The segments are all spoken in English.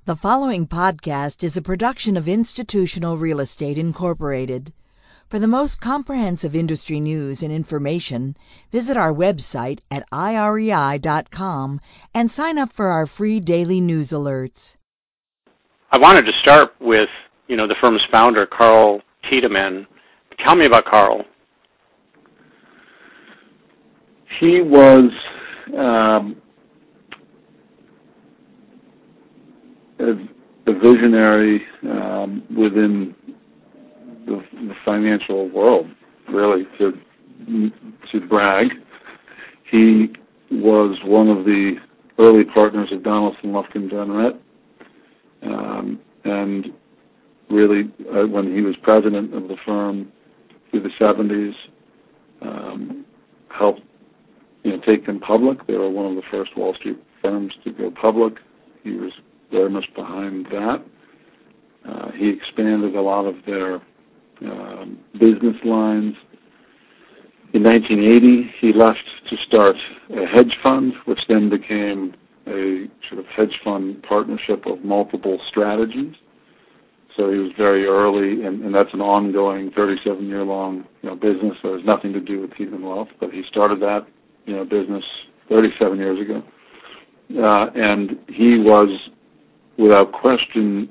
The following podcast is a production of Institutional Real Estate Incorporated. For the most comprehensive industry news and information, visit our website at irei.com and sign up for our free daily news alerts. I wanted to start with, the firm's founder, Carl Tiedemann. Tell me about Carl. He was a visionary within the financial world, really, to brag. He was one of the early partners of Donaldson, Lufkin, Jenrette, and really, when he was president of the firm through the 70s, helped take them public. They were one of the first Wall Street firms to go public. He was very much behind that. He expanded a lot of their business lines. In 1980, he left to start a hedge fund, which then became a sort of hedge fund partnership of multiple strategies. So he was very early, and that's an ongoing 37-year-long business. So there's nothing to do with Tiedemann Wealth, but he started that business 37 years ago. And he was, without question,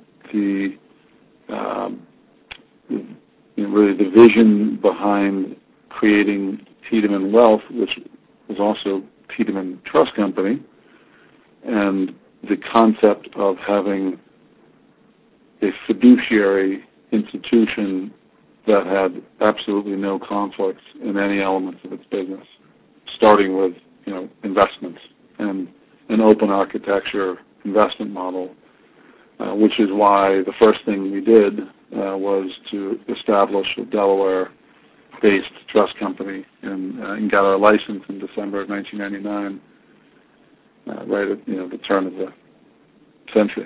really the vision behind creating Tiedemann Wealth, which was also Tiedemann Trust Company, and the concept of having a fiduciary institution that had absolutely no conflicts in any elements of its business, starting with investments and an open architecture investment model, which is why the first thing we did was to establish a Delaware-based trust company and got our license in December of 1999, right at the turn of the century.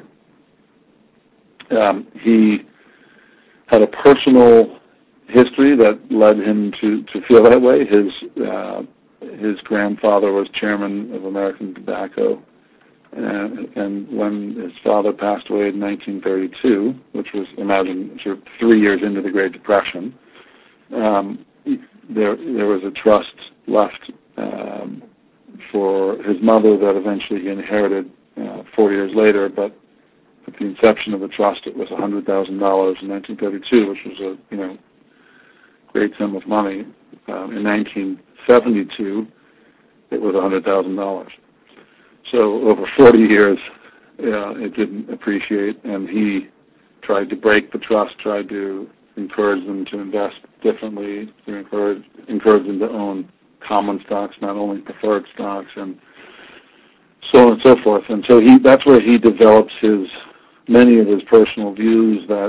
He had a personal history that led him to feel that way. His grandfather was chairman of American Tobacco, and when his father passed away in 1932, which was, imagine, sort of 3 years into the Great Depression, there was a trust left for his mother that eventually he inherited 4 years later, but at the inception of the trust, it was $100,000 in 1932, which was a great sum of money. In 1972, it was $100,000. So over 40 years, it didn't appreciate, and he tried to break the trust, tried to encourage them to invest differently, to encourage them to own common stocks, not only preferred stocks, and so on and so forth. And so that's where he develops many of his personal views that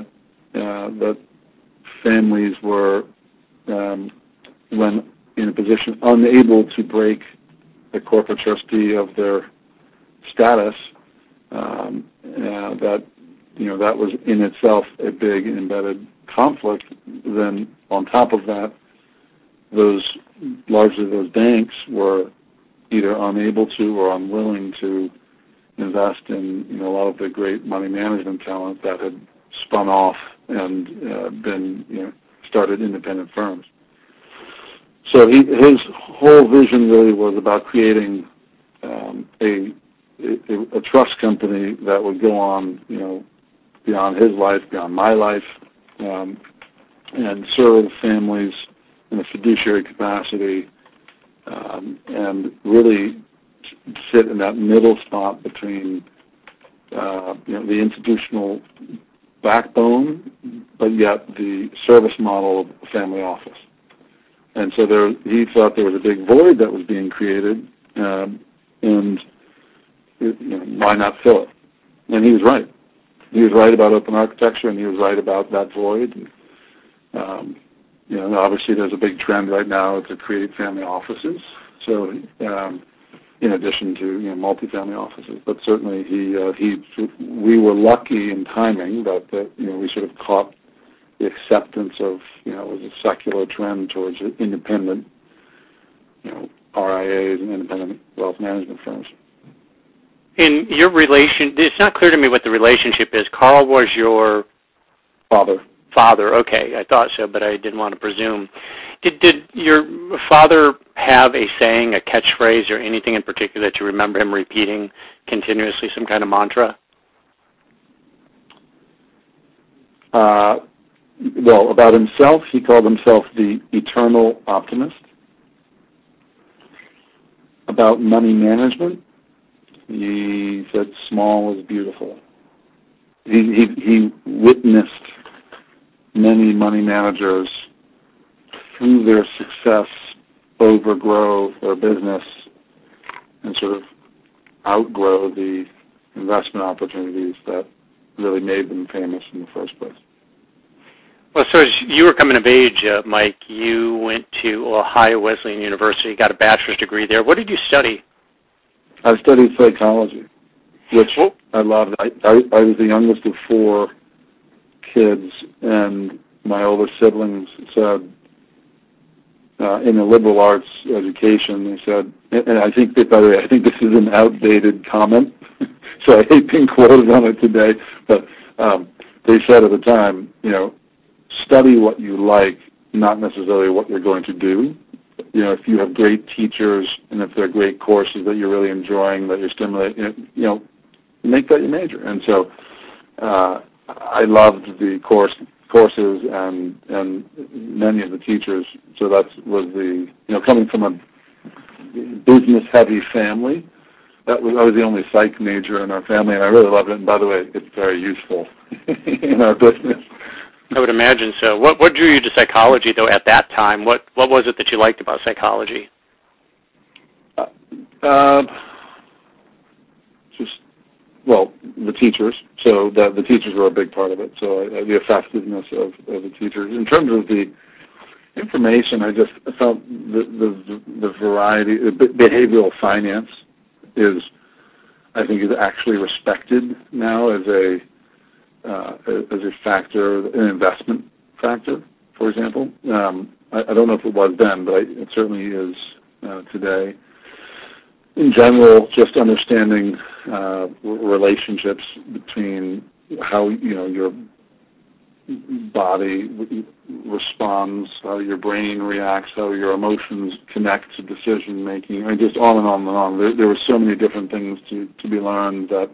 families were, when in a position unable to break a corporate trustee of their status, that was in itself a big embedded conflict. Then on top of that, largely those banks were either unable to or unwilling to invest in a lot of the great money management talent that had spun off and started independent firms. So his whole vision really was about creating a trust company that would go on, beyond his life, beyond my life, and serve families in a fiduciary capacity, and really sit in that middle spot between, the institutional backbone, but yet the service model of the family office. And so he thought there was a big void that was being created, and why not fill it? And he was right. He was right about open architecture, and he was right about that void. And, obviously there's a big trend right now to create family offices. So, in addition to multifamily offices, but certainly we were lucky in timing that we sort of caught the acceptance of it was a secular trend towards independent RIAs and independent wealth management firms. In your relation, it's not clear to me what the relationship is. Carl was your Father. Father. Okay, I thought so, but I didn't want to presume. Did your father have a saying, a catchphrase, or anything in particular that you remember him repeating continuously, some kind of mantra? Well, about himself, he called himself the eternal optimist. About money management, he said small is beautiful. He witnessed many money managers through their success overgrow their business and sort of outgrow the investment opportunities that really made them famous in the first place. Well, so as you were coming of age, Mike, you went to Ohio Wesleyan University, got a bachelor's degree there. What did you study? I studied psychology, which I loved. I was the youngest of 4 kids, and my older siblings said, in a liberal arts education, they said, and I think that, by the way, I think this is an outdated comment, so I hate being quoted on it today, but they said at the time, study what you like, not necessarily what you're going to do. If you have great teachers and if they're great courses that you're really enjoying, that you're stimulating, make that your major. And so I loved the courses and many of the teachers. So that was coming from a business-heavy family. I was the only psych major in our family, and I really loved it. And by the way, it's very useful in our business. I would imagine so. What drew you to psychology, though, at that time? What was it that you liked about psychology? The teachers. So the teachers were a big part of it. So the effectiveness of the teachers. In terms of the information, I felt the variety. Behavioral finance is actually respected now as a factor, an investment factor, for example. I don't know if it was then, but it certainly is today. In general, just understanding relationships between how your body responds, how your brain reacts, how your emotions connect to decision making, just on and on and on. There were so many different things to be learned that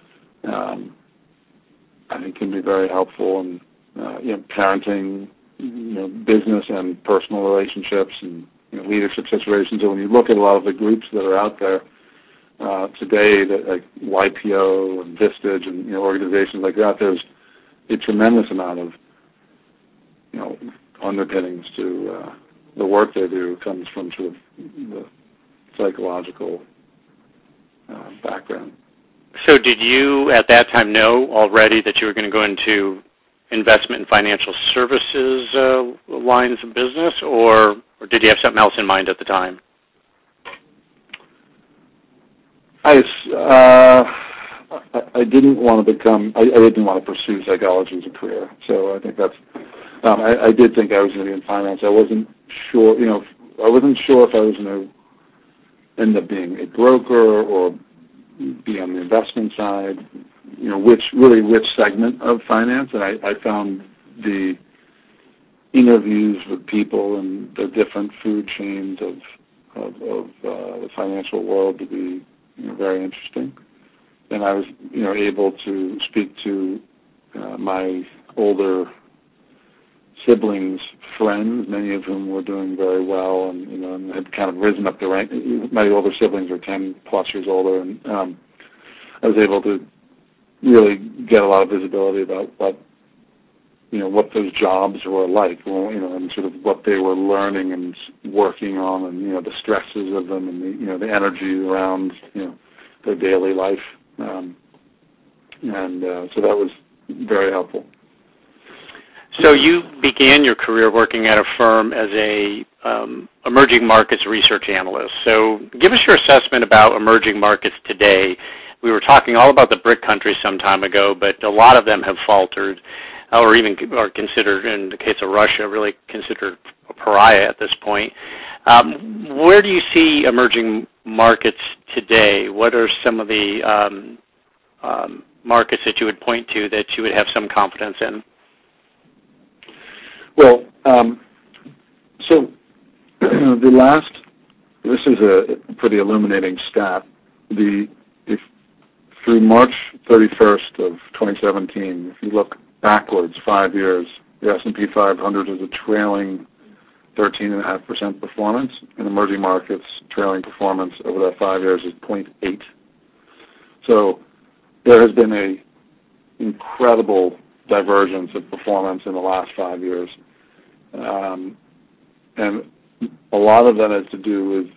I think can be very helpful in parenting, business and personal relationships and leadership situations. And when you look at a lot of the groups that are out there today, that like YPO and Vistage and organizations like that, there's a tremendous amount of underpinnings to the work they do comes from sort of the psychological background. So did you, at that time, know already that you were going to go into investment and financial services lines of business, or did you have something else in mind at the time? I didn't want to I didn't want to pursue psychology as a career. So I think that's, I did think I was going to be in finance. I wasn't sure, I wasn't sure if I was going to end up being a broker or be on the investment side, which segment of finance. And I found the interviews with people and the different food chains of the financial world to be very interesting. And I was able to speak to my older siblings' friends, many of whom were doing very well, and had kind of risen up the rank. My older siblings are 10 plus years older, and I was able to really get a lot of visibility about what those jobs were like, and sort of what they were learning and working on, and the stresses of them, and the energy around their daily life, so that was very helpful. So you began your career working at a firm as a emerging markets research analyst. So give us your assessment about emerging markets today. We were talking all about the BRIC countries some time ago, but a lot of them have faltered, or even are considered, in the case of Russia, really considered a pariah at this point. Where do you see emerging markets today? What are some of the markets that you would point to that you would have some confidence in? Well, so this is a pretty illuminating stat. Through March 31st of 2017, if you look backwards 5 years, the S&P 500 is a trailing 13.5% performance. In emerging markets, trailing performance over that 5 years is 0.8. So there has been an incredible divergence of performance in the last 5 years. And a lot of that has to do with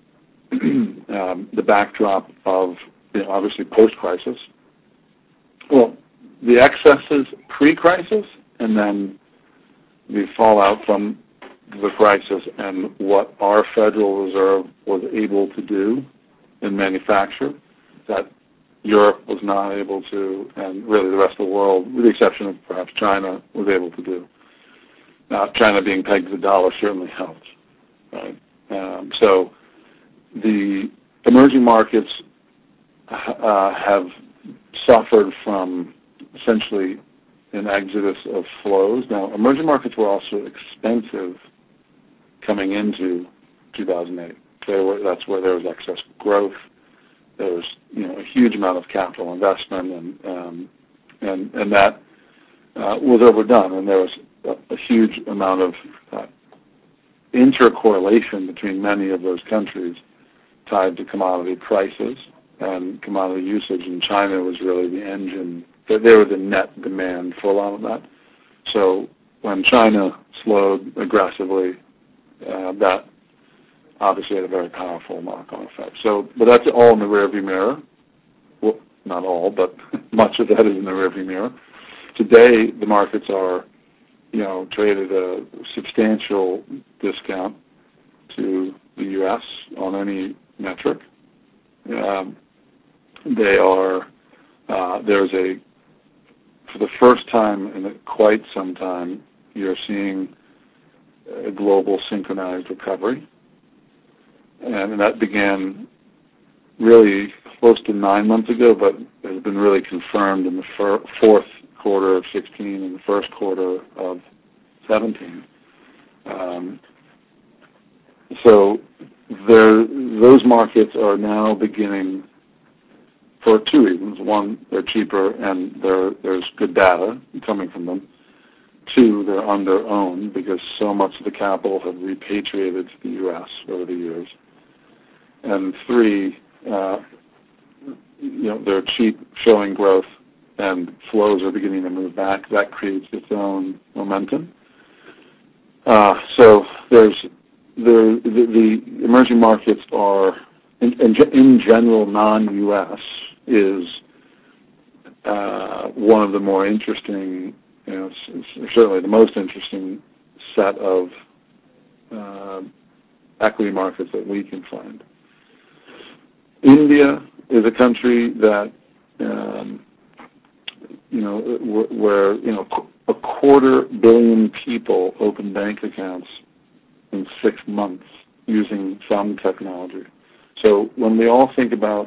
the backdrop of, obviously, post-crisis. Well, the excesses pre-crisis, and then the fallout from the crisis, and what our Federal Reserve was able to do in manufacture that Europe was not able to, and really the rest of the world, with the exception of perhaps China, was able to do. China being pegged to the dollar certainly helped, right? So the emerging markets have suffered from essentially an exodus of flows. Now, emerging markets were also expensive coming into 2008. That's where there was excess growth. There was, a huge amount of capital investment, and that was overdone. And there was a huge amount of intercorrelation between many of those countries tied to commodity prices and commodity usage. And China was really the engine. They were the net demand for a lot of that. So when China slowed aggressively, that obviously had a very powerful knock-on effect. So, but that's all in the rearview mirror. Well, not all, but much of that is in the rearview mirror. Today, the markets are, traded a substantial discount to the U.S. on any metric. For the first time in quite some time, you're seeing a global synchronized recovery. And that began really close to 9 months ago, but has been really confirmed in the fourth quarter of 16 and the first quarter of 17. So those markets are now beginning for two reasons. One, they're cheaper and there's good data coming from them. Two, they're under-owned because so much of the capital have repatriated to the U.S. over the years. And three, they're cheap, showing growth, and flows are beginning to move back. That creates its own momentum. So the emerging markets are, in general, non-U.S. is one of the more interesting, certainly the most interesting set of equity markets that we can find. India is a country that, where a 250 million people open bank accounts in 6 months using some technology. So when we all think about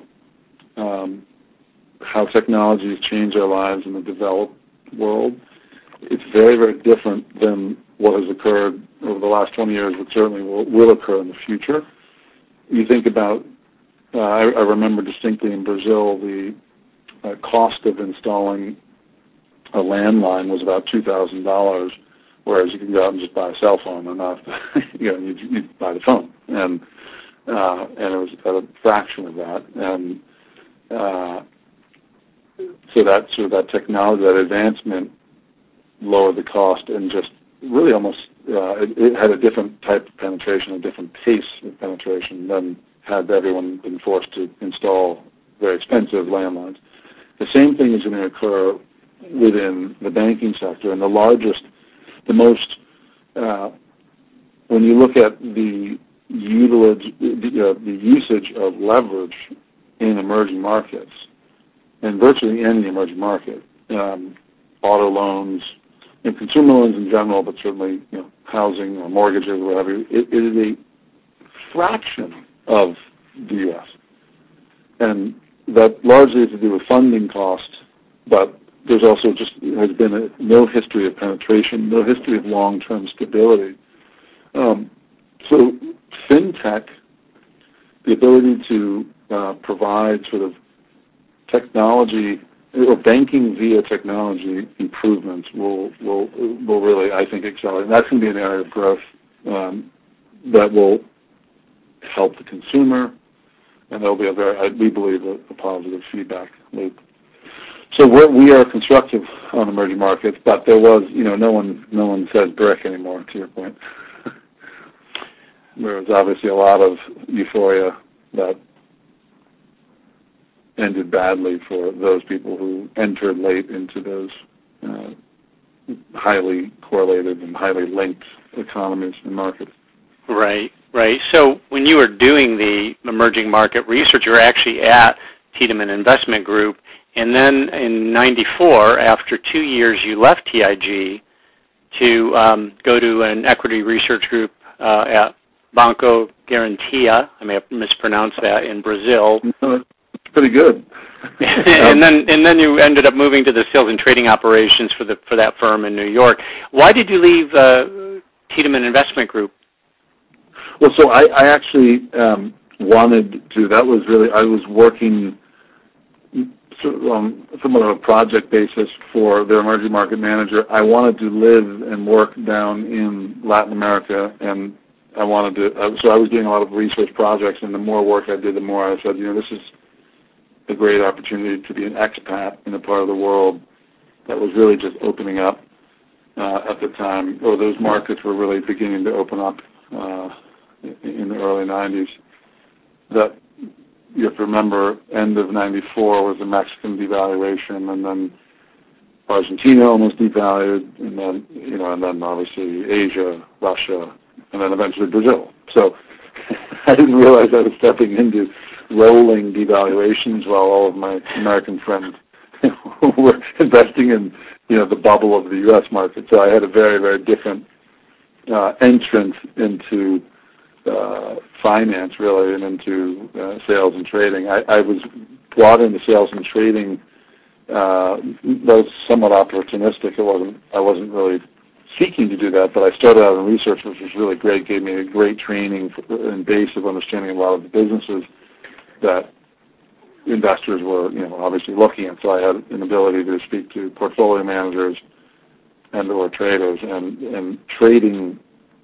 how technology has changed our lives in the developed world, it's very, very different than what has occurred over the last 20 years, but certainly will occur in the future. You think about, I remember distinctly in Brazil, the cost of installing a landline was about $2,000, whereas you can go out and just buy a cell phone and not, you buy the phone, and it was at a fraction of that, and so that technology, that advancement, lowered the cost and just really almost it had a different type of penetration, a different pace of penetration than had everyone been forced to install very expensive landlines. The same thing is going to occur within the banking sector, and the most, when you look at the usage of leverage in emerging markets, and virtually any emerging market, auto loans, and consumer loans in general, but certainly housing or mortgages or whatever, it is a fraction of the U.S. And that largely has to do with funding costs, but there's also just has been no history of penetration, no history of long-term stability. So fintech, the ability to provide sort of technology or banking via technology improvements will really, I think, accelerate. And that's going to be an area of growth that will help the consumer, and there'll be we believe, a positive feedback loop. So we are constructive on emerging markets, but there was, no one says brick anymore, to your point. There was obviously a lot of euphoria that ended badly for those people who entered late into those highly correlated and highly linked economies and markets. Right. So when you were doing the emerging market research, you were actually at Tiedemann Investment Group, and then in '94, after 2 years, you left TIG to go to an equity research group at Banco Garantia. I may have mispronounced that, in Brazil. It's pretty good. and then you ended up moving to the sales and trading operations for that firm in New York. Why did you leave Tiedemann Investment Group? Well, so I actually wanted to. That was really, I was working sort of on somewhat of a project basis for their emerging market manager. I wanted to live and work down in Latin America, and I wanted to. So I was doing a lot of research projects, and the more work I did, the more I said, this is a great opportunity to be an expat in a part of the world that was really just opening up at the time, or those markets were really beginning to open up in the early 90s. That you have to remember, end of '94 was the Mexican devaluation, and then Argentina almost devalued, and then obviously Asia, Russia, and then eventually Brazil. So I didn't realize I was stepping into rolling devaluations while all of my American friends were investing in the bubble of the U.S. market. So I had a very, very different entrance into finance, really, and into sales and trading. I was brought into sales and trading. That was somewhat opportunistic. I wasn't really seeking to do that, but I started out in research, which was really great. Gave me a great training and base of understanding a lot of the businesses that investors were, obviously looking at. So I had an ability to speak to portfolio managers and/or traders, and trading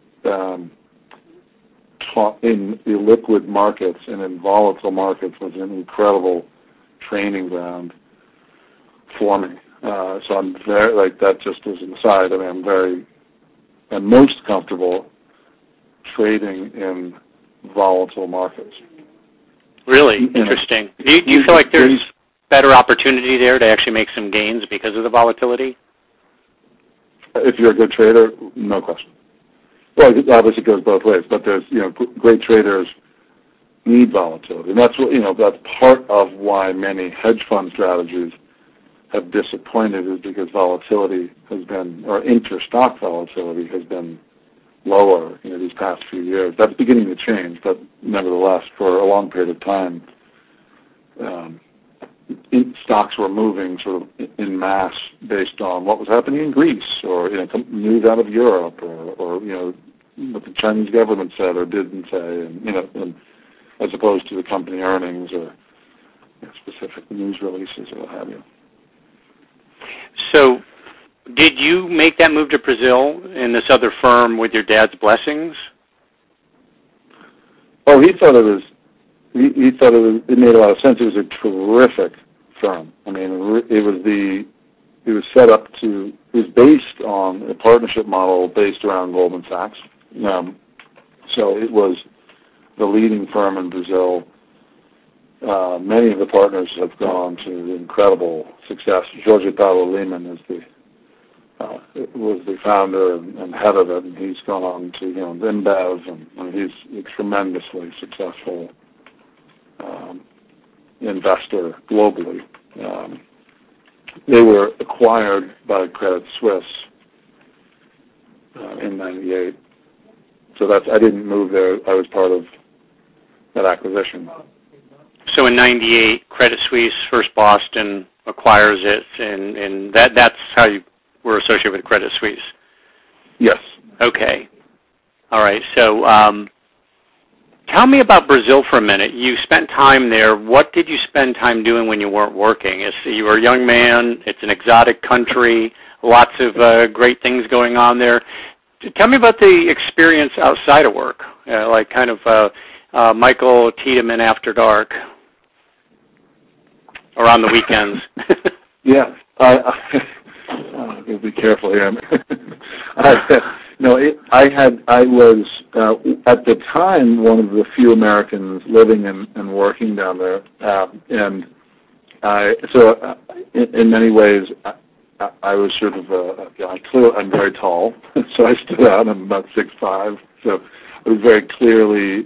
in illiquid markets and in volatile markets was an incredible training ground for me. So I'm very, that just as an aside, I'm most comfortable trading in volatile markets. Really interesting. Do you feel like there's better opportunity there to actually make some gains because of the volatility? If you're a good trader, no question. Well, it obviously goes both ways, but there's, great traders need volatility, and that's what, that's part of why many hedge fund strategies have disappointed, is because volatility has been, or interstock volatility has been lower, these past few years. That's beginning to change, but nevertheless, for a long period of time, stocks were moving sort of in mass based on what was happening in Greece, or news out of Europe, or what the Chinese government said or didn't say, and as opposed to the company earnings or specific news releases or what have you. So, did you make that move to Brazil in this other firm with your dad's blessings? Oh, he thought it was. He thought it made a lot of sense. It was a terrific firm. I mean, it was set up to. It was based on a partnership model based around Goldman Sachs. So it was the leading firm in Brazil. Many of the partners have gone to incredible success. Jorge Paulo Lemann was the founder and head of it, and he's gone on to InBev, and he's a tremendously successful investor globally. They were acquired by Credit Suisse in '98. So I didn't move there. I was part of that acquisition. So in '98, Credit Suisse, First Boston acquires it, and that's how you were associated with Credit Suisse. Yes. Okay. All right. So tell me about Brazil for a minute. You spent time there. What did you spend time doing when you weren't working? You were a young man. It's an exotic country. Lots of great things going on there. Tell me about the experience outside of work, like kind of Michael Tiedemann after dark, or on the weekends. Yeah. I'll be careful here. I was at the time one of the few Americans living and working down there, and in many ways I was sort of I'm very tall, so I stood out. I'm about 6'5", so I was very clearly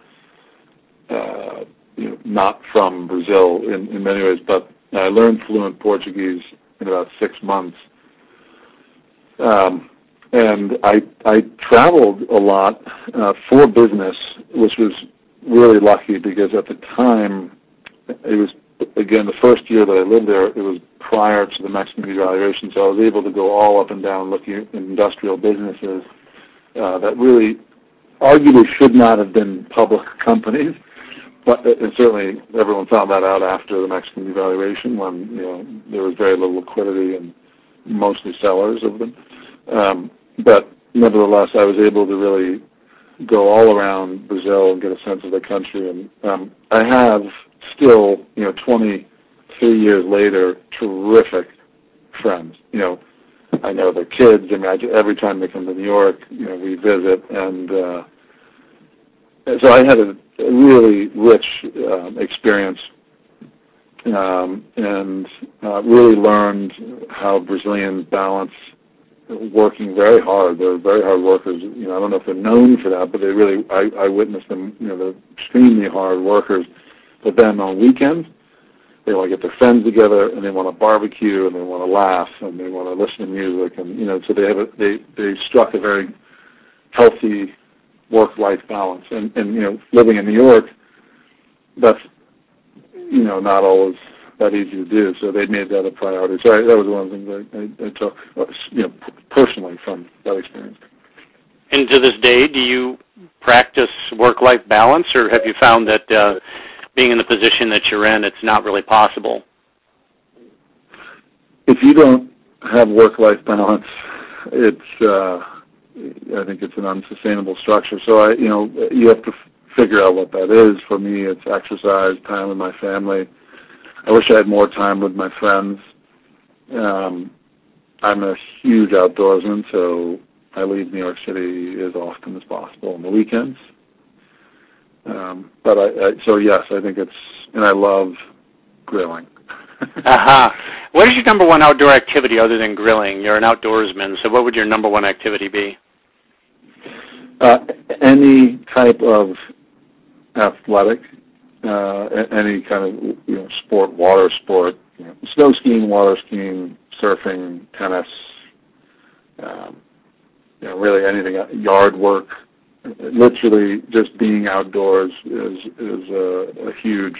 not from Brazil in many ways, but I learned fluent Portuguese in about 6 months. And I traveled a lot for business, which was really lucky because at the time, it was, again, the first year that I lived there, it was prior to the Mexican devaluation, so I was able to go all up and down looking at industrial businesses that really arguably should not have been public companies. But and certainly everyone found that out after the Mexican devaluation when there was very little liquidity and mostly sellers of them. But nevertheless, I was able to really go all around Brazil and get a sense of the country. And I have still, 23 years later, terrific friends. I know their kids. I mean, every time they come to New York, we visit. And so I had a really rich experience and really learned how Brazilians balance working very hard. They're very hard workers. I don't know if they're known for that, but they really, I witnessed them, they're extremely hard workers. But then on weekends, they want to get their friends together and they want to barbecue and they want to laugh and they want to listen to music and, so they struck a very healthy work-life balance. And living in New York, that's, not always that easy to do. So they made that a priority. So that was one of the things I took, personally from that experience. And to this day, do you practice work-life balance, or have you found that being in the position that you're in, it's not really possible? If you don't have work-life balance, I think it's an unsustainable structure. So you have to figure out what that is. For me, it's exercise, time with my family. I wish I had more time with my friends. I'm a huge outdoorsman, so I leave New York City as often as possible on the weekends. So yes, I think and I love grilling. What is your number one outdoor activity other than grilling? You're an outdoorsman, so what would your number one activity be? Any type of athletic, any kind of sport, water sport, snow skiing, water skiing, surfing, tennis, really anything, yard work. Literally, just being outdoors is a huge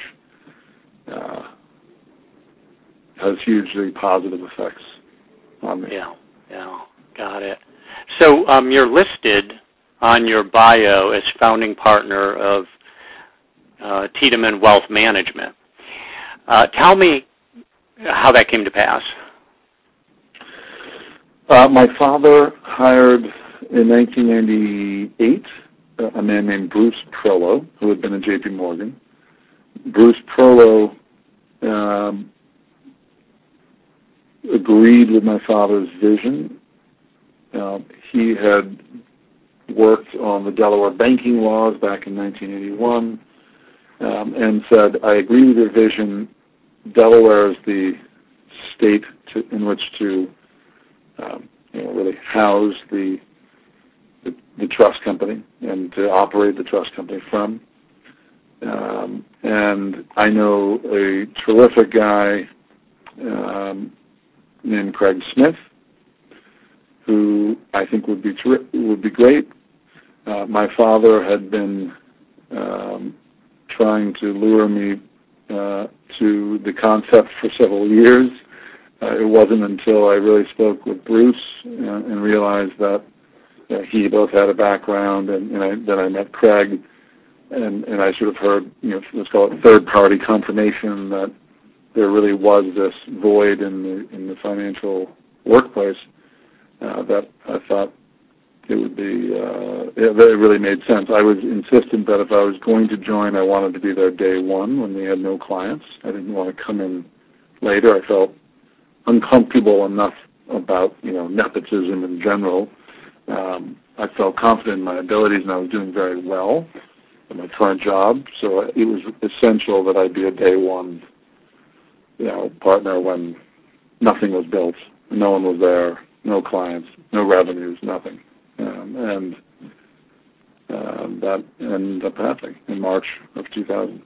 has hugely positive effects on me. Yeah, got it. So you're listed on your bio as founding partner of Tiedemann Wealth Management. Tell me how that came to pass. My father hired in 1998 a man named Bruce Prolo, who had been at J.P. Morgan. Bruce Prolo agreed with my father's vision. He had worked on the Delaware banking laws back in 1981 and said, I agree with your vision. Delaware is the state in which to really house the trust company and to operate the trust company from. And I know a terrific guy named Craig Smith, who I think would be great. My father had been trying to lure me to the concept for several years. It wasn't until I really spoke with Bruce and realized that he both had a background, and then I met Craig, and I sort of heard, let's call it third-party confirmation that there really was this void in the financial workplace, that I thought it would be, it really made sense. I was insistent that if I was going to join, I wanted to be there day one when they had no clients. I didn't want to come in later. I felt uncomfortable enough about, nepotism in general. I felt confident in my abilities, and I was doing very well in my current job, so it was essential that I be a day one, partner when nothing was built, no one was there, no clients, no revenues, nothing. And that ended up happening in March of 2000.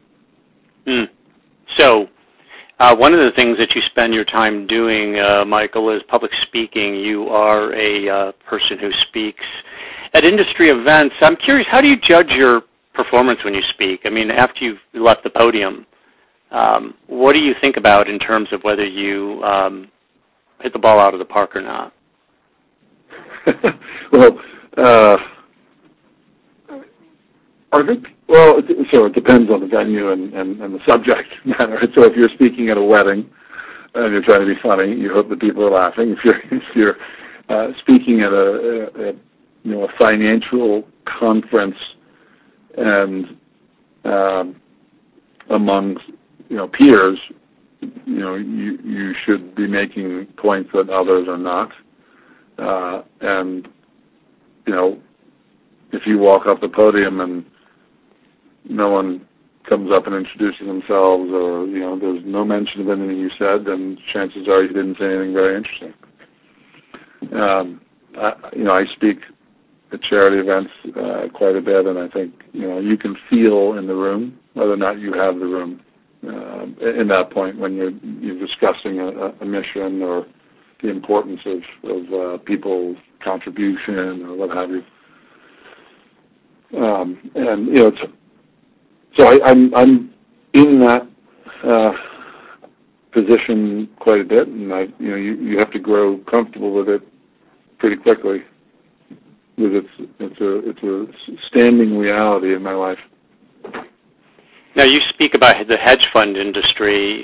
So, one of the things that you spend your time doing, Michael, is public speaking. You are a person who speaks at industry events. I'm curious, how do you judge your performance when you speak? I mean, after you've left the podium, what do you think about in terms of whether you hit the ball out of the park or not? So it depends on the venue and the subject matter. So if you're speaking at a wedding and you're trying to be funny, you hope that people are laughing. If you're speaking at a financial conference and amongst peers, you should be making points that others are not. And if you walk up the podium and no one comes up and introduces themselves, or there's no mention of anything you said, then chances are you didn't say anything very interesting. I speak at charity events quite a bit, and I think you can feel in the room whether or not you have the room in that point when you're discussing a mission or the importance of people's contribution or what have you. So I'm in that position quite a bit, and you have to grow comfortable with it pretty quickly, because it's a standing reality in my life. Now, you speak about the hedge fund industry,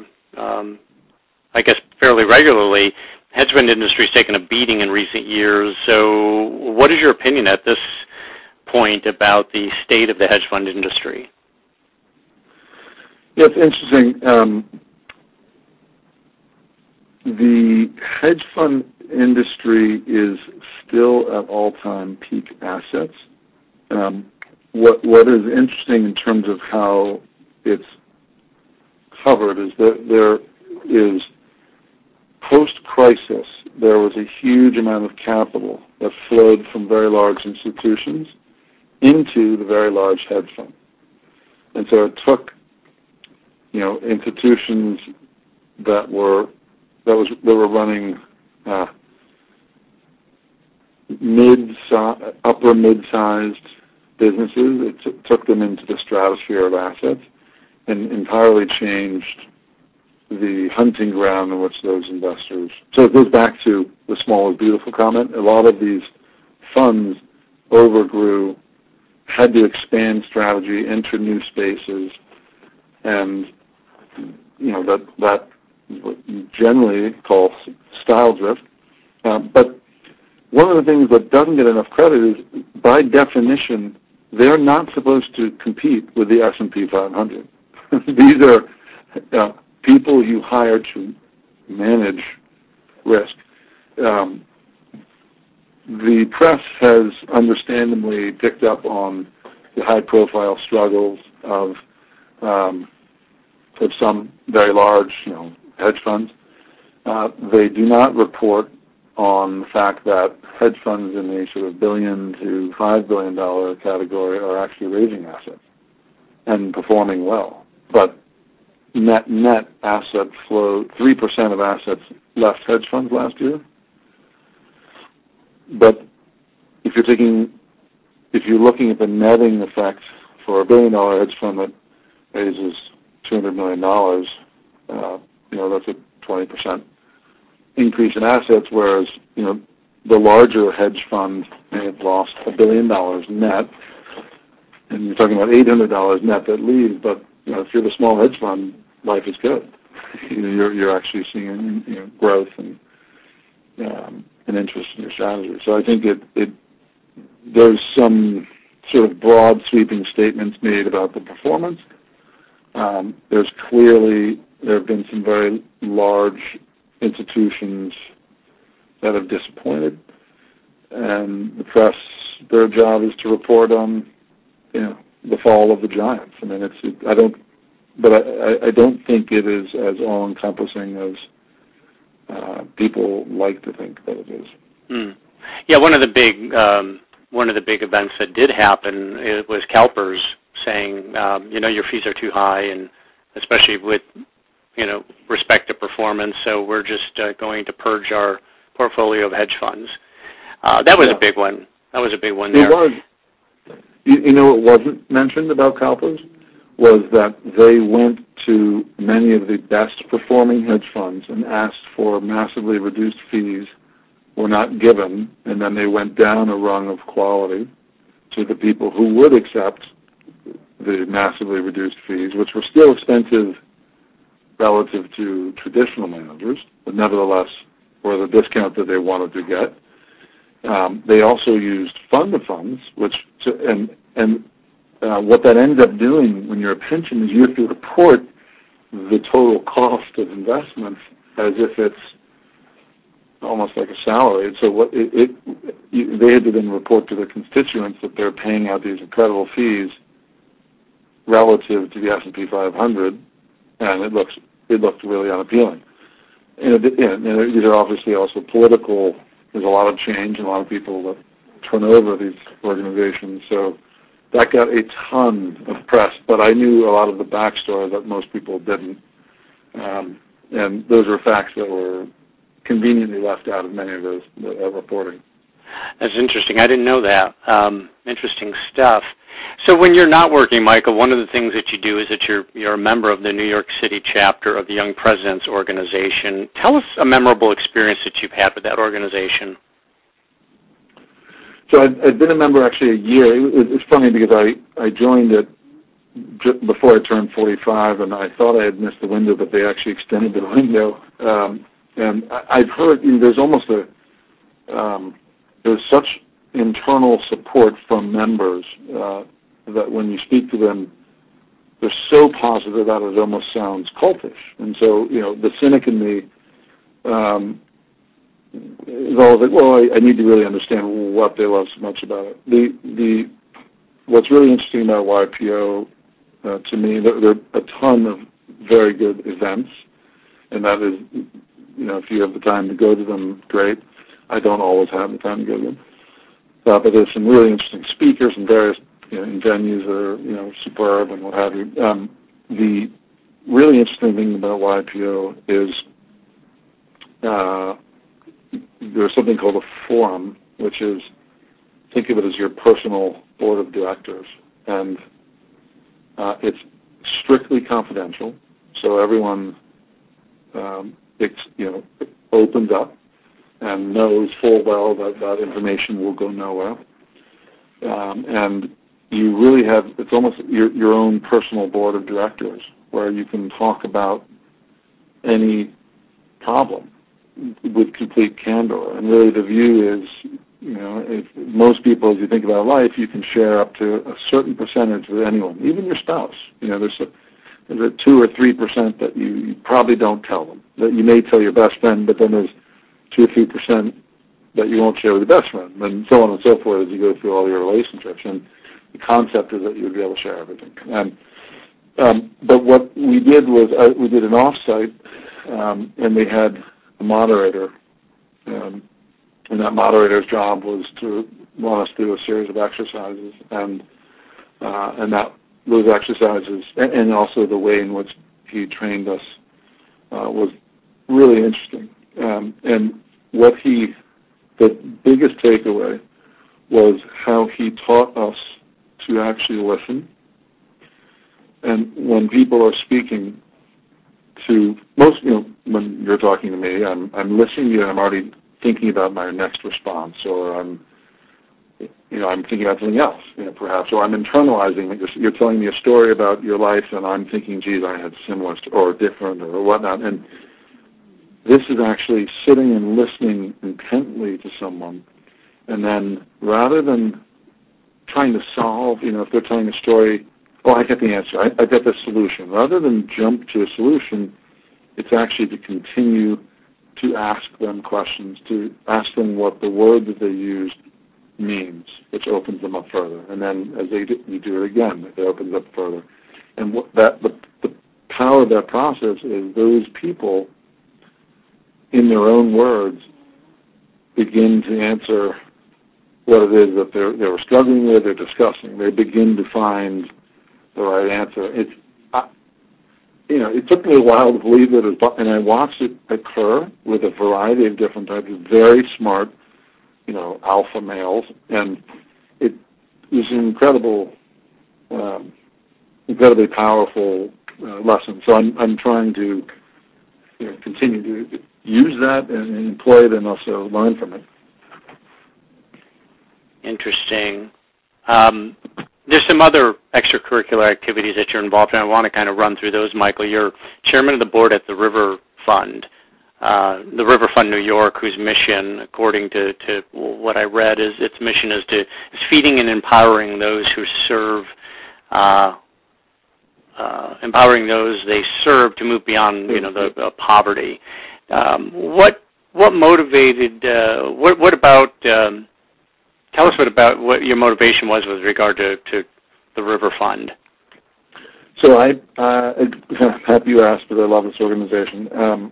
I guess fairly regularly. Hedge fund industry has taken a beating in recent years. So what is your opinion at this point about the state of the hedge fund industry? Yeah, it's interesting. The hedge fund industry is still at all-time peak assets. What is interesting in terms of how it's covered is that there is, post-crisis, there was a huge amount of capital that flowed from very large institutions into the very large hedge fund. And so it took, institutions that were running upper mid-sized businesses. It took them into the stratosphere of assets and entirely changed the hunting ground in which those investors. So it goes back to the small is beautiful comment. A lot of these funds overgrew, had to expand strategy, enter new spaces, and that is what you generally call style drift. But one of the things that doesn't get enough credit is, by definition, they're not supposed to compete with the S&P 500. These are people you hire to manage risk. The press has understandably picked up on the high-profile struggles of some very large, hedge funds. They do not report on the fact that hedge funds in the sort of $1 billion to $5 billion category are actually raising assets and performing well. But net asset flow, 3% of assets left hedge funds last year. But if you're looking at the netting effect for a $1 billion hedge fund that raises $200 million, that's a 20% increase in assets, whereas, the larger hedge fund may have lost $1 billion net, and you're talking about $800 net that leaves, but, if you're the small hedge fund, life is good. You're actually seeing, growth and an interest in your strategy. So I think there's some sort of broad sweeping statements made about the performance. There have been some very large institutions that have disappointed, and the press, their job is to report on, the fall of the giants. I mean, I don't think it is as all-encompassing as people like to think that it is. Yeah, one of the big events that did happen was CalPERS saying, your fees are too high, and especially with, respect to performance, so we're just going to purge our portfolio of hedge funds. That was a big one. That was a big one there. It was. What wasn't mentioned about CalPERS was that they went to many of the best performing hedge funds and asked for massively reduced fees, were not given, and then they went down a rung of quality to the people who would accept the massively reduced fees, which were still expensive relative to traditional managers, but nevertheless were the discount that they wanted to get. They also used fund of funds, what that ends up doing when you're a pension is you have to report the total cost of investments as if it's almost like a salary. So they had to then report to their constituents that they're paying out these incredible fees relative to the S&P 500, and it looked really unappealing. And these are obviously also political. There's a lot of change and a lot of people that turn over these organizations. So that got a ton of press, but I knew a lot of the backstory that most people didn't. And those were facts that were conveniently left out of many of those reporting. That's interesting. I didn't know that. Interesting stuff. So when you're not working, Michael, one of the things that you do is that you're a member of the New York City chapter of the Young Presidents Organization. Tell us a memorable experience that you've had with that organization. So I've been a member actually a year. It's funny because I joined it before I turned 45, and I thought I had missed the window, but they actually extended the window. And I've heard there's almost there's such internal support from members that when you speak to them, they're so positive that it almost sounds cultish. And so, the cynic in me is always like, well, I need to really understand what they love so much about it. What's really interesting about YPO, to me, there are a ton of very good events, and that is, if you have the time to go to them, great. I don't always have the time to go to them. But there's some really interesting speakers and various venues that are superb and what have you. The really interesting thing about YPO is there's something called a forum, which is, think of it as your personal board of directors, and it's strictly confidential, so everyone opens up and knows full well that that information will go nowhere. And you really have, it's almost your own personal board of directors where you can talk about any problem with complete candor. And really the view is, if most people, as you think about life, you can share up to a certain percentage with anyone, even your spouse. There's a 2 or 3% that you probably don't tell them, that you may tell your best friend, but then there's 2 or 3% that you won't share with your best friend, and so on and so forth as you go through all your relationships. And the concept is that you would be able to share everything. But what we did was we did an offsite, and we had a moderator, and that moderator's job was to run us through a series of exercises, and those exercises, and also the way in which he trained us, was really interesting. And the biggest takeaway was how he taught us to actually listen, And when people are speaking to most, when you're talking to me, I'm listening to you and I'm already thinking about my next response, or I'm thinking about something else, perhaps, or I'm internalizing it. You're telling me a story about your life, and I'm thinking, geez, I had similar or different or whatnot. And this is actually sitting and listening intently to someone, and then rather than trying to solve, if they're telling a story, oh, I get the answer, I get the solution. Rather than jump to a solution, it's actually to continue to ask them questions, to ask them what the word that they used means, which opens them up further. And then as you do it again, it opens up further. And the power of that process is those people, in their own words, begin to answer what it is that they were struggling with, they're discussing. They begin to find the right answer. It took me a while to believe that, and I watched it occur with a variety of different types of very smart, alpha males, and it was an incredibly powerful lesson. So I'm trying to continue to use that and employ it, and also learn from it. Interesting. There's some other extracurricular activities that you're involved in. I want to kind of run through those, Michael. You're chairman of the board at the River Fund New York, whose mission, according to what I read, is its mission is feeding and empowering those who serve, empowering those they serve to move beyond the poverty. What motivated? What about? Tell us what your motivation was with regard to the River Fund. So I'm happy you asked, because I love this organization.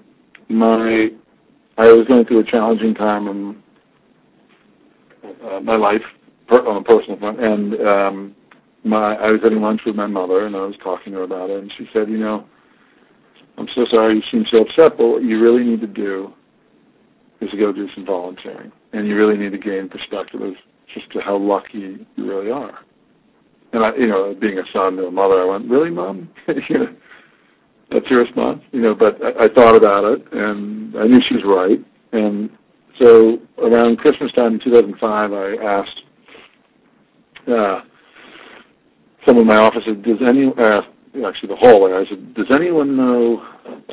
I was going through a challenging time in my life on a personal front, and I was having lunch with my mother, and I was talking to her about it, and she said, I'm so sorry you seem so upset, but what you really need to do is to go do some volunteering, and you really need to gain perspective as just to how lucky you really are. And I, being a son to a mother, I went, really, Mom? That's your response? But I thought about it, and I knew she was right. And so around Christmas time in 2005, I asked someone in my office, actually the hallway, I said, does anyone know,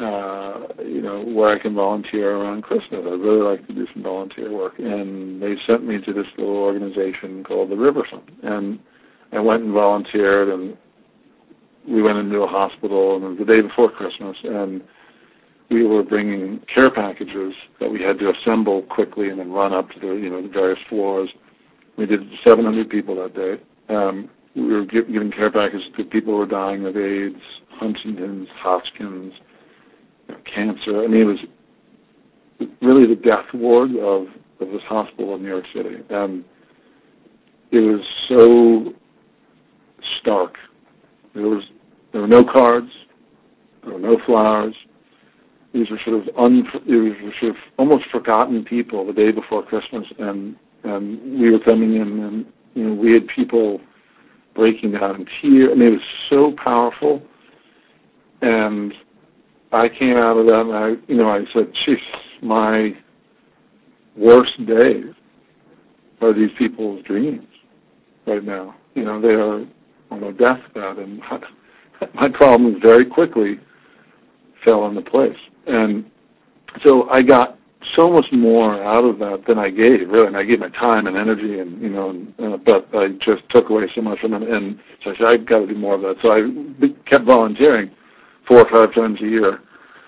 where I can volunteer around Christmas? I'd really like to do some volunteer work. And they sent me to this little organization called the River Fund. And I went and volunteered, and we went into a hospital, and it was the day before Christmas, and we were bringing care packages that we had to assemble quickly and then run up to the various floors. We did 700 people that day. We were giving care packages to people who were dying of AIDS, Huntington's, Hodgkin's, cancer. I mean, it was really the death ward of this hospital in New York City. And it was so stark. There were no cards. There were no flowers. These were sort of almost forgotten people the day before Christmas, and we were coming in, and we had people breaking down in tears. I mean, it was so powerful. And I came out of that, and I said, "Geez, my worst days are these people's dreams right now. They are on a deathbed, and my problems very quickly fell into place." And so I got so much more out of that than I gave, really. And I gave my time and energy, but I just took away so much from it. And so I said, I've got to do more of that. So I kept volunteering 4 or 5 times a year.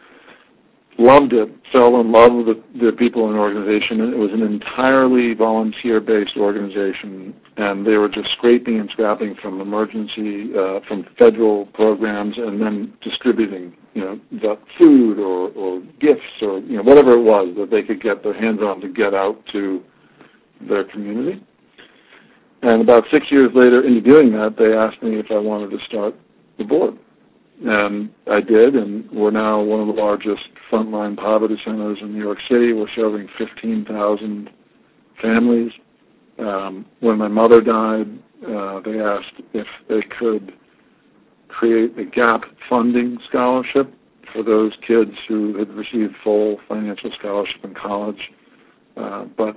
Loved it, fell in love with the people in the organization. And it was an entirely volunteer-based organization, and they were just scraping and scrapping from from federal programs, and then distributing, the food or gifts or whatever it was that they could get their hands on to get out to their community. And about 6 years later, into doing that, they asked me if I wanted to start the board. And I did, and we're now one of the largest frontline poverty centers in New York City. We're serving 15,000 families. When my mother died, they asked if they could create a gap funding scholarship for those kids who had received full financial scholarship in college, but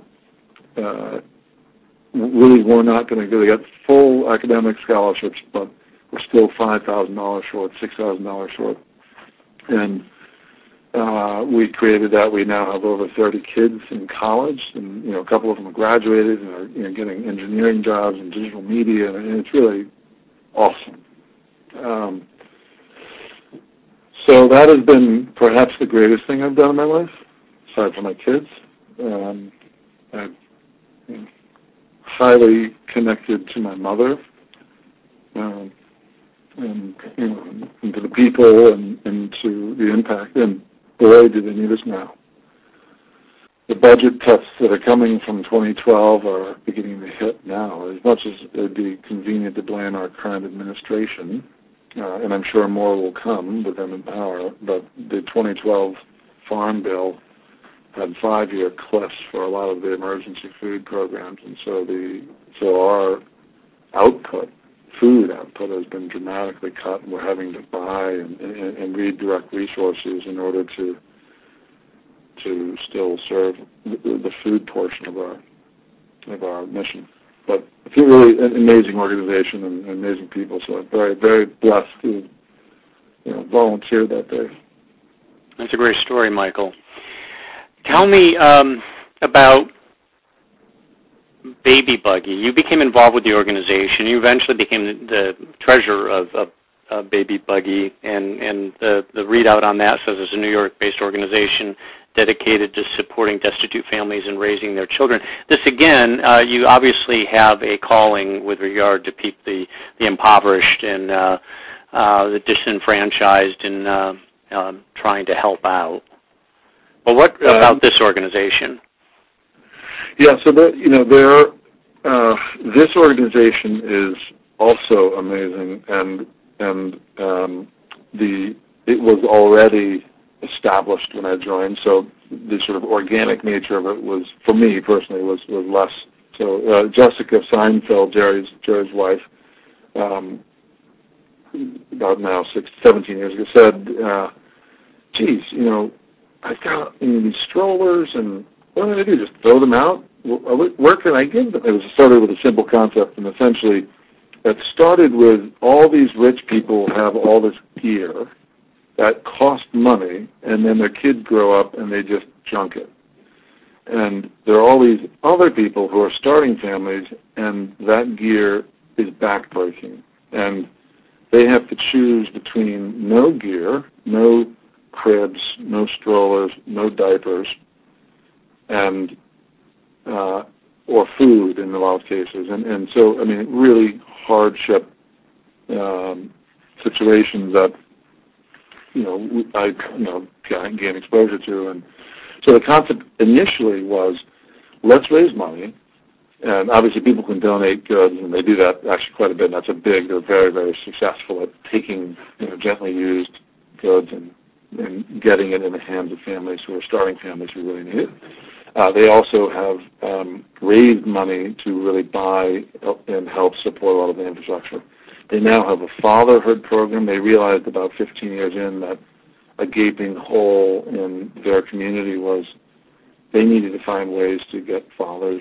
really were not going to get full academic scholarships, but were still $5,000 short, $6,000 short. And we created that. We now have over 30 kids in college, and a couple of them have graduated and are getting engineering jobs in digital media, and it's really awesome. So that has been perhaps the greatest thing I've done in my life, aside from my kids. I'm highly connected to my mother, and to the people and to the impact. And boy, do they need us now. The budget cuts that are coming from 2012 are beginning to hit now. As much as it would be convenient to blame our current administration, and I'm sure more will come with them in power, but the 2012 Farm Bill had 5-year cliffs for a lot of the emergency food programs, and so our output, food output, has been dramatically cut, and we're having to buy and redirect resources in order to still serve the food portion of our mission. But it's a really an amazing organization and amazing people, so I'm very, very blessed to volunteer that day. That's a great story, Michael. Tell me about Baby Buggy. You became involved with the organization. You eventually became the treasurer of Baby Buggy, and the readout on that says it's a New York-based organization dedicated to supporting destitute families and raising their children. This, again, you obviously have a calling with regard to the impoverished and the disenfranchised and trying to help out. Well, what about this organization? Yeah, so this organization is also amazing, and it was already established when I joined. So the sort of organic nature of it was, for me personally, was less. So Jessica Seinfeld, Jerry's wife, about now 17 years ago, said, "Geez, I've got these strollers, and what am I going to do? Just throw them out? Where can I give them?" It started with a simple concept, and essentially it started with all these rich people have all this gear that cost money, and then their kids grow up and they just junk it. And there are all these other people who are starting families, and that gear is backbreaking. And they have to choose between no gear, no cribs, no strollers, no diapers, and or food in a lot of cases. And so, I mean, really hardship situations that I gain exposure to. And so the concept initially was, let's raise money, and obviously people can donate goods, and they do that actually quite a bit, and they're very, very successful at taking gently used goods and getting it in the hands of families who are starting families who really need it. They also have raised money to really buy and help support a lot of the infrastructure. They now have a fatherhood program. They realized about 15 years in that a gaping hole in their community was they needed to find ways to get fathers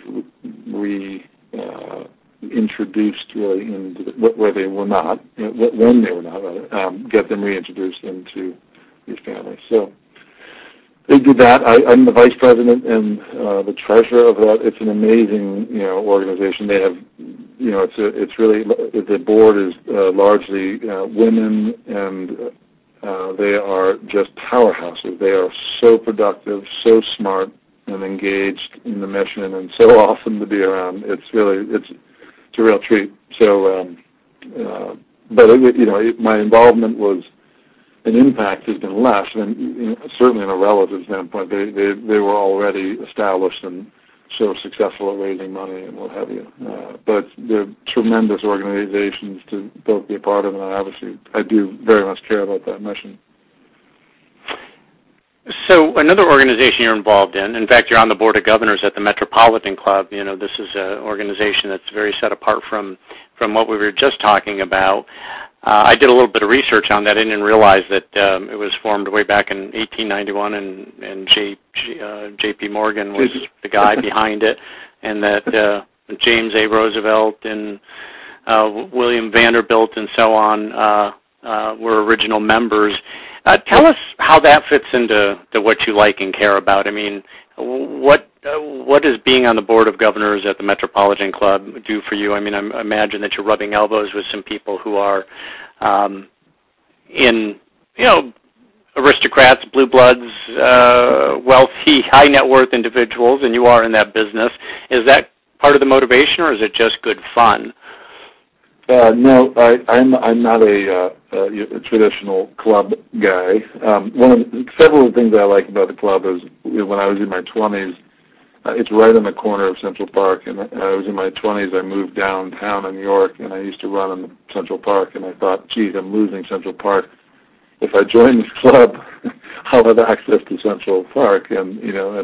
reintroduced really into where they were not, when they were not, get them reintroduced into these families. So they did that. I'm the vice president and the treasurer of that. It's an amazing, organization. They have, it's really, the board is largely women, and they are just powerhouses. They are so productive, so smart, and engaged in the mission, and so awesome to be around. It's a real treat. So, but my involvement was. An impact has been less, and certainly in a relative standpoint, they were already established and so successful at raising money and what have you. But they're tremendous organizations to both be a part of, and I do very much care about that mission. So another organization you're involved in fact, you're on the board of governors at the Metropolitan Club. This is an organization that's very set apart from what we were just talking about. I did a little bit of research on that. I didn't realize that it was formed way back in 1891, and J.P. Morgan was the guy behind it, and that James A. Roosevelt and William Vanderbilt and so on were original members. Tell us how that fits into what you like and care about. I mean, what does being on the board of governors at the Metropolitan Club do for you? I mean, I imagine that you're rubbing elbows with some people who are aristocrats, blue bloods, wealthy, high net worth individuals, and you are in that business. Is that part of the motivation, or is it just good fun? No, I'm not a traditional club guy. Several of the things I like about the club is when I was in my 20s, it's right on the corner of Central Park, and I was in my 20s. I moved downtown in New York, and I used to run in Central Park, and I thought, geez, I'm losing Central Park. If I join this club, I'll have access to Central Park, and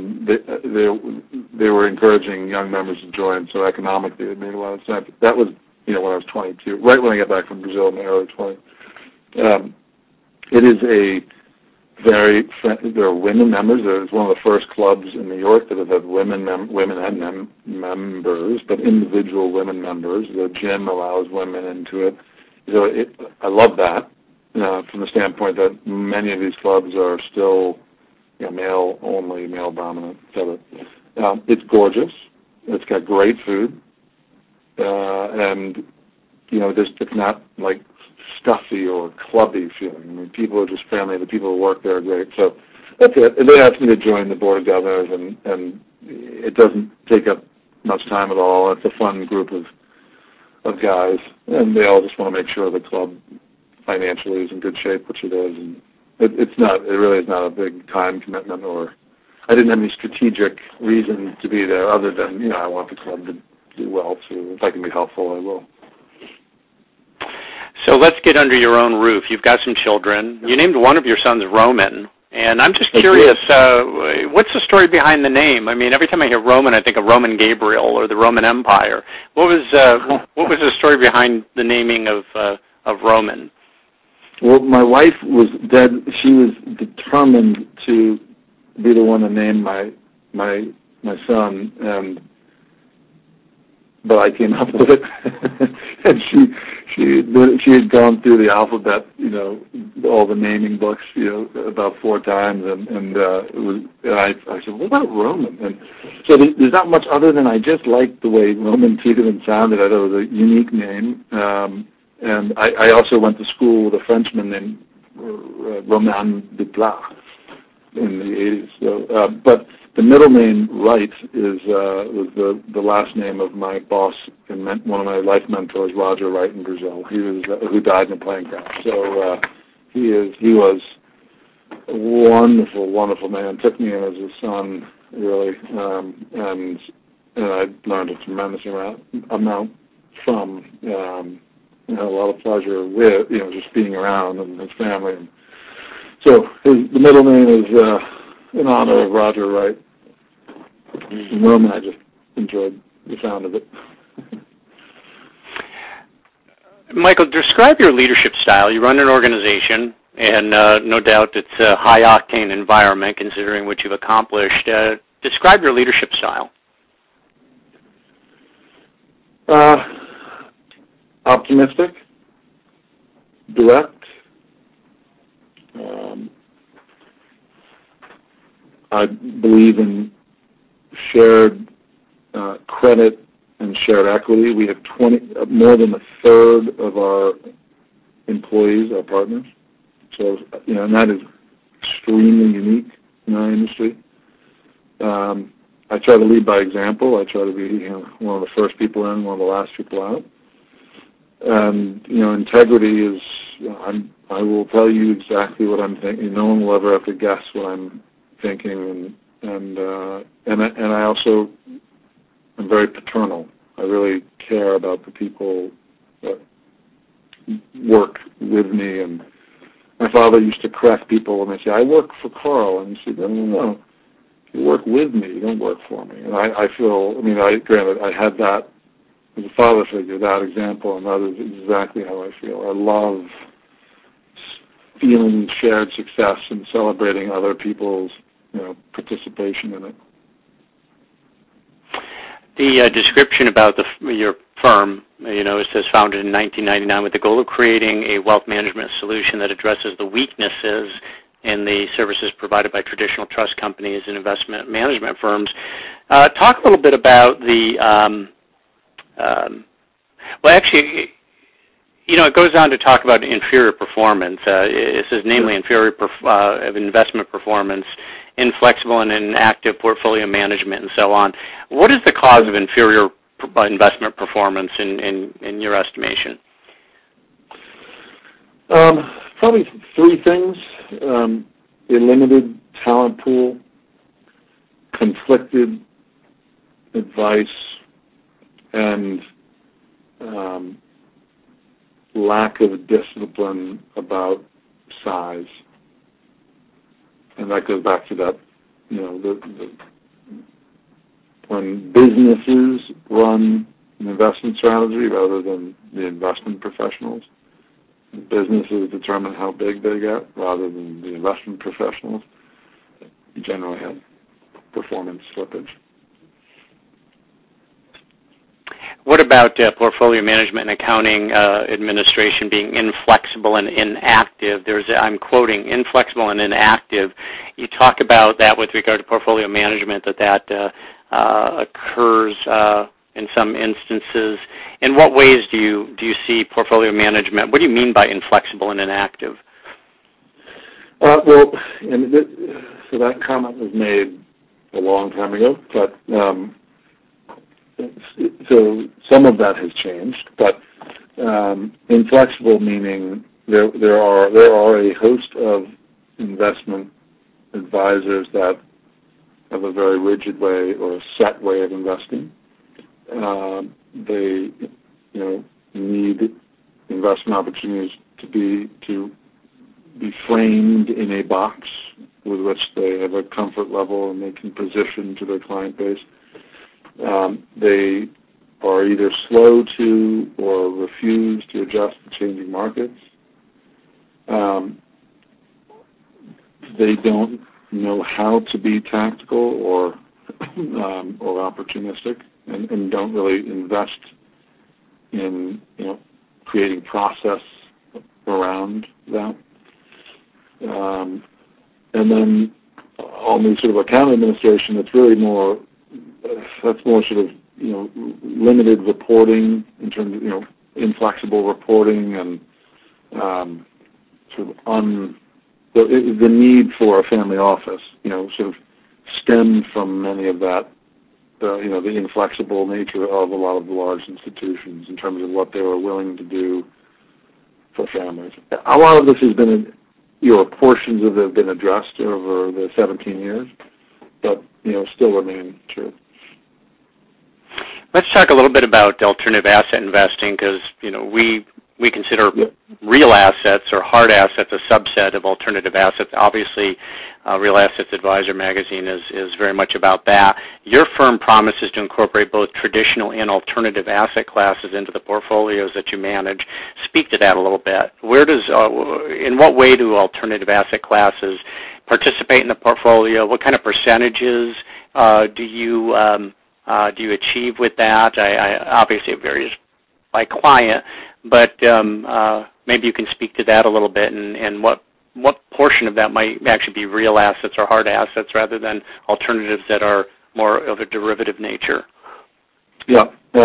they were encouraging young members to join. So economically, it made a lot of sense. That was when I was 22, right when I got back from Brazil in my early 20s. It is there are women members. It's one of the first clubs in New York that have had women and members, but individual women members. The gym allows women into it. So I love that. From the standpoint that many of these clubs are still male only, male dominant, etc. It's gorgeous. It's got great food, and it's not like stuffy or clubby feeling. I mean, people are just friendly. The people who work there are great. So that's it. And they asked me to join the board of governors, and it doesn't take up much time at all. It's a fun group of guys, and they all just want to make sure the club financially is in good shape, which it is. And it really is not a big time commitment, or I didn't have any strategic reason to be there other than, I want the club to do well, so if I can be helpful, I will. So let's get under your own roof. You've got some children. You named one of your sons Roman, and I'm just curious, what's the story behind the name? I mean, every time I hear Roman, I think of Roman Gabriel or the Roman Empire. What was the story behind the naming of Roman? Well, my wife was dead. She was determined to be the one to name my son, but I came up with it, and she had gone through the alphabet, all the naming books, about 4 times, and I said, what about Roman? And so there's not much other than I just liked the way Roman Tiedemann sounded. I thought it was a unique name. And I also went to school with a Frenchman named Romain Duplat in the 80s. So, but the middle name Wright was the last name of my boss and one of my life mentors, Roger Wright in Brazil. He was who died in a plane crash. So he was a wonderful, wonderful man. Took me in as his son, really, and I learned a tremendous amount from. A lot of pleasure with, just being around and his family. And so the middle name is in honor of Roger Wright. And Roman, I just enjoyed the sound of it. Michael, describe your leadership style. You run an organization, and no doubt it's a high-octane environment considering what you've accomplished. Describe your leadership style. Optimistic, direct. I believe in shared credit and shared equity. We have more than a third of our employees are partners. So, and that is extremely unique in our industry. I try to lead by example. I try to be one of the first people in, one of the last people out. And integrity is. I will tell you exactly what I'm thinking. No one will ever have to guess what I'm thinking. And I also am very paternal. I really care about the people that work with me. And my father used to correct people when they say, "I work for Carl," and he said, "No, you work with me. You don't work for me." And I feel. Granted, I had that as a father figure, that example and others is exactly how I feel. I love feeling shared success and celebrating other people's participation in it. The description about your firm, it says founded in 1999 with the goal of creating a wealth management solution that addresses the weaknesses in the services provided by traditional trust companies and investment management firms. Talk a little bit about it goes on to talk about inferior performance. It says namely inferior investment performance, inflexible and inactive portfolio management, and so on. What is the cause of inferior investment performance in your estimation? Probably three things. A limited talent pool, conflicted advice, and lack of discipline about size. And that goes back to that, when businesses run an investment strategy rather than the investment professionals, businesses determine how big they get rather than the investment professionals, you generally have performance slippage. What about portfolio management and accounting administration being inflexible and inactive? I'm quoting, inflexible and inactive. You talk about that with regard to portfolio management, that occurs in some instances. In what ways do you see portfolio management? What do you mean by inflexible and inactive? So that comment was made a long time ago, but so some of that has changed. But inflexible meaning there are a host of investment advisors that have a very rigid way or a set way of investing. They need investment opportunities to be framed in a box with which they have a comfort level and they can position to their client base. They are either slow to or refuse to adjust to changing markets. They don't know how to be tactical or opportunistic, and don't really invest in creating process around that. And then on the sort of account administration, it's really more sort of limited reporting in terms of inflexible reporting and sort of the need for a family office sort of stemmed from many of that the inflexible nature of a lot of the large institutions in terms of what they were willing to do for families. A lot of this has been portions of it have been addressed over the 17 years, but still remain true. Let's talk a little bit about alternative asset investing, because we consider real assets or hard assets a subset of alternative assets. Obviously, Real Assets Advisor magazine is very much about that. Your firm promises to incorporate both traditional and alternative asset classes into the portfolios that you manage. Speak to that a little bit. In what way do alternative asset classes participate in the portfolio? What kind of percentages do you achieve with that? Obviously, it varies by client, but maybe you can speak to that a little bit, and what portion of that might actually be real assets or hard assets rather than alternatives that are more of a derivative nature. Yeah.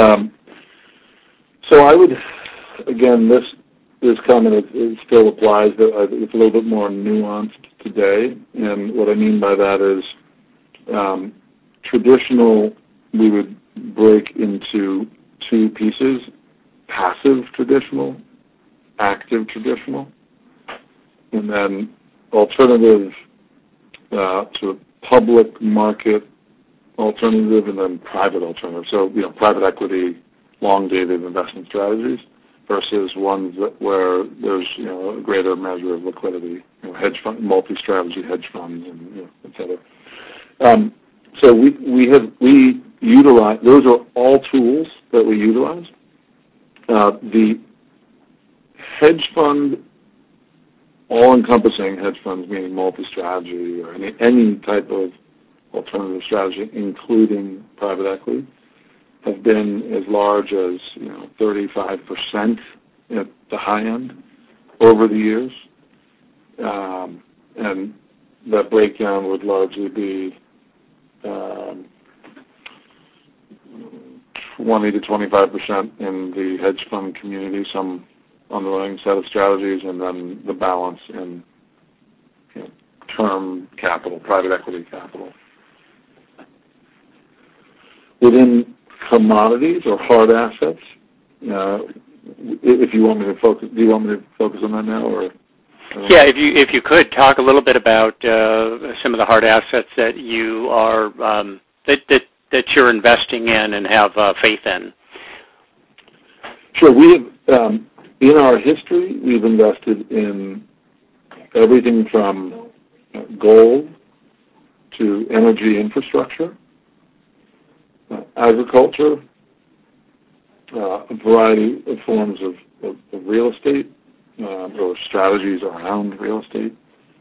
So I would, again, this comment still applies, but it's a little bit more nuanced today, and what I mean by that is traditional, we would break into two pieces: passive traditional, active traditional, and then alternative sort of public market alternative, and then private alternative. So private equity, long-dated investment strategies versus ones where there's a greater measure of liquidity, hedge fund, multi-strategy hedge funds, and et cetera. So we utilize, those are all tools that we utilize. The hedge fund, all-encompassing hedge funds, meaning multi-strategy or any type of alternative strategy, including private equity, have been as large as 35% at the high end over the years, and that breakdown would largely be 20 to 25% in the hedge fund community, some underlying set of strategies, and then the balance in term capital, private equity capital. Within commodities or hard assets, if you want me to focus, do you want me to focus on that now, or? Yeah, if you could talk a little bit about some of the hard assets that you are that you're investing in and have faith in. Sure. We have, in our history, we've invested in everything from gold to energy infrastructure, agriculture, a variety of forms of real estate, or strategies around real estate,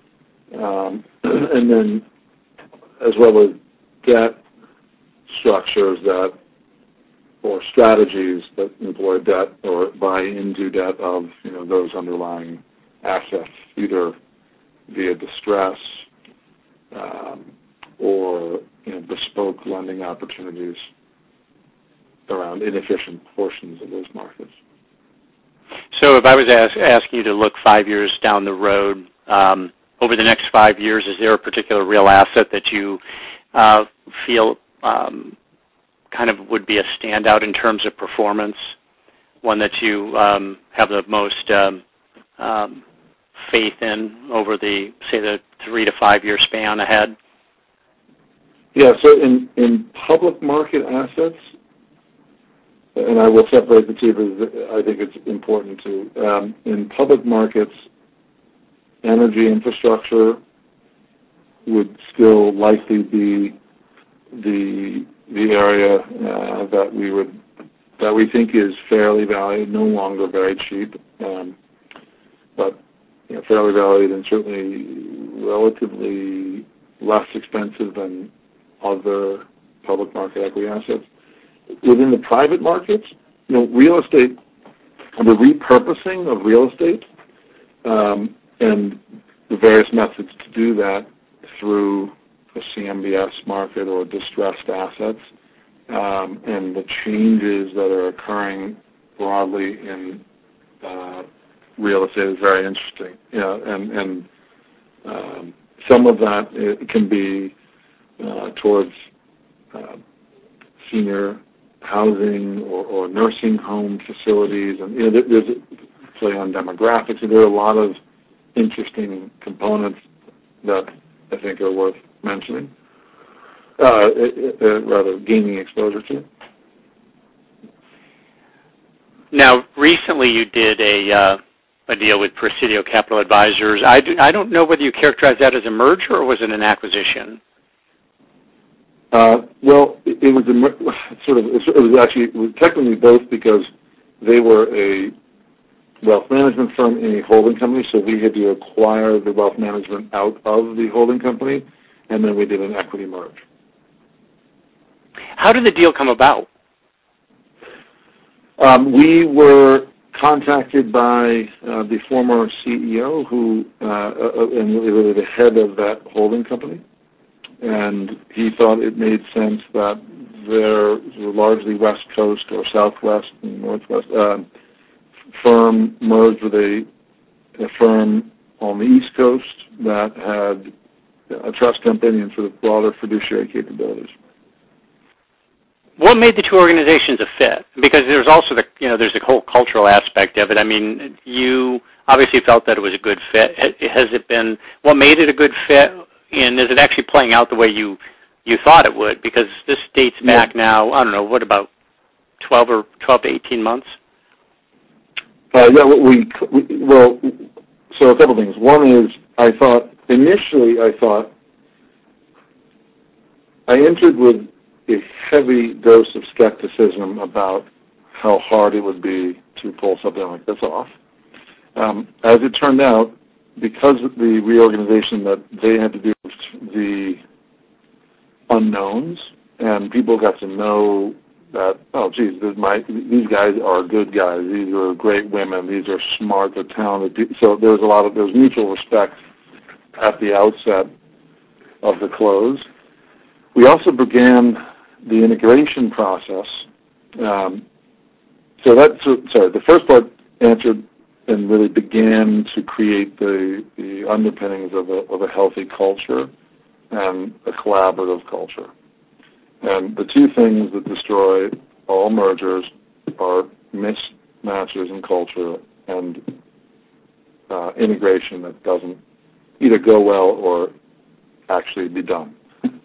and then as well as debt structures or strategies that employ debt or buy into debt of those underlying assets, either via distress or bespoke lending opportunities around inefficient portions of those markets. So if I was asking you to look 5 years down the road, over the next 5 years, is there a particular real asset that you feel kind of would be a standout in terms of performance, one that you have the most faith in over the 3 to 5 year span ahead? Yeah, so in public market assets, and I will separate the two because I think it's important to, in public markets, energy infrastructure would still likely be the area that we think is fairly valued, no longer very cheap, but fairly valued and certainly relatively less expensive than other public market equity assets. Within the private markets, real estate, the repurposing of real estate, and the various methods to do that through the CMBS market or distressed assets, and the changes that are occurring broadly in real estate is very interesting. And some of that it can be towards senior housing or nursing home facilities, and there's a play on demographics. And there are a lot of interesting components that I think are worth mentioning, rather gaining exposure to. Now, recently you did a deal with Presidio Capital Advisors. I don't know whether you characterize that as a merger or was it an acquisition? Well, it was technically both, because they were a wealth management firm in a holding company, so we had to acquire the wealth management out of the holding company, and then we did an equity merge. How did the deal come about? We were contacted by the former CEO, and really the head of that holding company, and he thought it made sense that their largely West Coast or Southwest and Northwest firm merged with a firm on the East Coast that had a trust company and sort of broader fiduciary capabilities. What made the two organizations a fit? Because there's also there's a whole cultural aspect of it. I mean, you obviously felt that it was a good fit. Has it been, what made it a good fit, and is it actually playing out the way you thought it would? Because this dates back now, I don't know, what, about 12 to 18 months? So a couple things. One is, initially I thought I entered with a heavy dose of skepticism about how hard it would be to pull something like this off. As it turned out, because of the reorganization that they had to do with the unknowns, and people got to know that, oh, geez, these guys are good guys. These are great women. These are smart. They're talented. So there was mutual respect at the outset of the close. We also began the integration process. The first part answered and really began to create the underpinnings of a healthy culture and a collaborative culture. And the two things that destroy all mergers are mismatches in culture and integration that doesn't either go well or actually be done.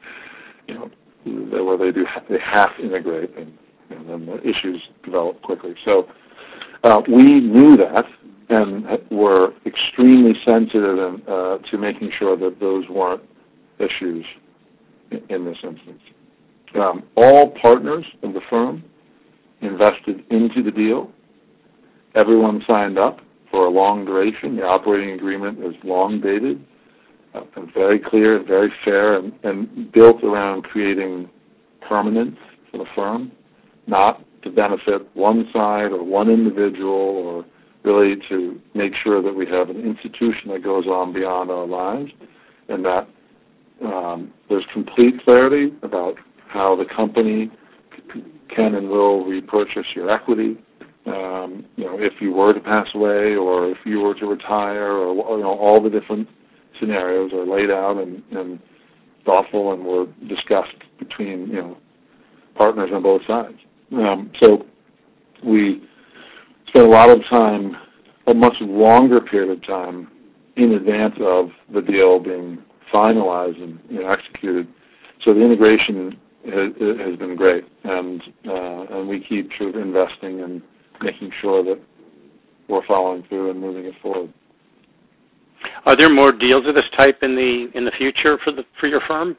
Where they half integrate and then the issues develop quickly. So we knew that and were extremely sensitive to making sure that those weren't issues in this instance. All partners of the firm invested into the deal. Everyone signed up for a long duration. The operating agreement is long dated, and very clear, very fair, and built around creating permanence for the firm, not to benefit one side or one individual, or really to make sure that we have an institution that goes on beyond our lives, and that there's complete clarity about how the company can and will repurchase your equity. If you were to pass away or if you were to retire, or all the different scenarios are laid out and thoughtful and were discussed between partners on both sides. So we spent a lot of time, a much longer period of time, in advance of the deal being finalized and executed. So the integration has been great, and we keep sort of investing and making sure that we're following through and moving it forward. Are there more deals of this type in the future for your firm?